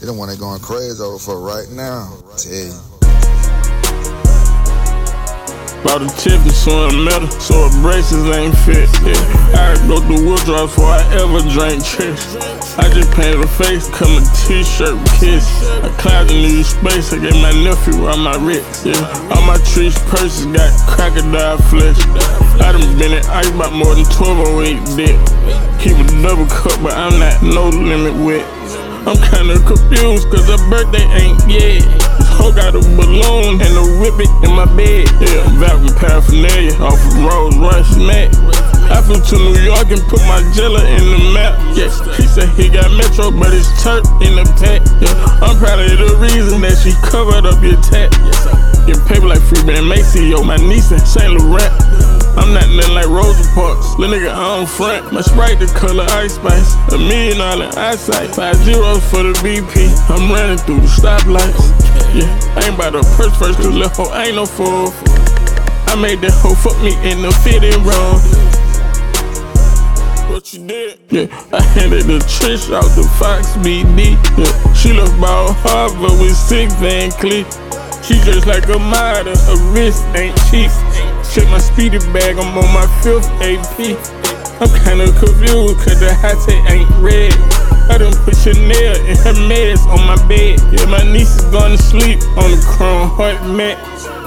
He the one they going crazy over for right now. Tell you. Bought a tip and showing metal, so her braces ain't fit. I go through withdrawals before I ever drank chicks. I just painted her face, come a t-shirt kiss. I clouded new space, I gave my nephew all my wrist. All my trees purses got crocodile flesh. I done been in ice about more than 12 or 8 dip. Keep a double cup, but I'm not no limit with. I'm kinda confused, cause her birthday ain't yet. This hoe got a balloon and a whippet in my bed. Vacuum paraphernalia off of Rolls Royce Mac. I flew to New York and put my Jella in the map. He said he got Metro, but it's Turk in the pack. I'm proud of the reason that she covered up your tat. Get paper like Freeman Macy, yo, my niece in St. Laurent. I'm not nothing like Rosa Parks, little nigga I don't front. My Sprite the color Ice Spice, $1 million in eyesight. 5 zeros for the BP, I'm running through the stoplights. I ain't bout to purse first, cause lil' hoe ain't no fool. I made that hoe fuck me in the fitting room. What you did? I handed the Trish out the Fox BD. She left by Harvard with 6 Van Cleef. She just like a model, her wrist ain't cheap. Check my speedy bag, I'm on my 5th AP. I'm kinda confused, cause the hot take ain't red. I done put Chanel in her meds on my bed. My niece is gonna sleep on the chrome heart mat.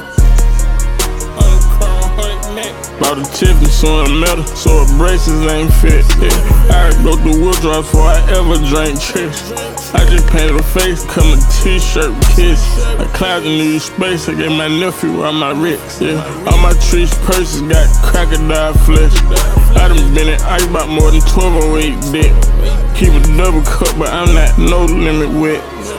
Bought a tip and showing metal, so her braces ain't fit. I go through withdrawals before I ever drank chicks. I just painted her face, come a t-shirt kiss. I clouded new space, I gave my nephew all my wrist. All my trees purses got crocodile flesh. I done been in ice about more than 12 or 8 dip. Keep a double cup, but I'm not no limit with.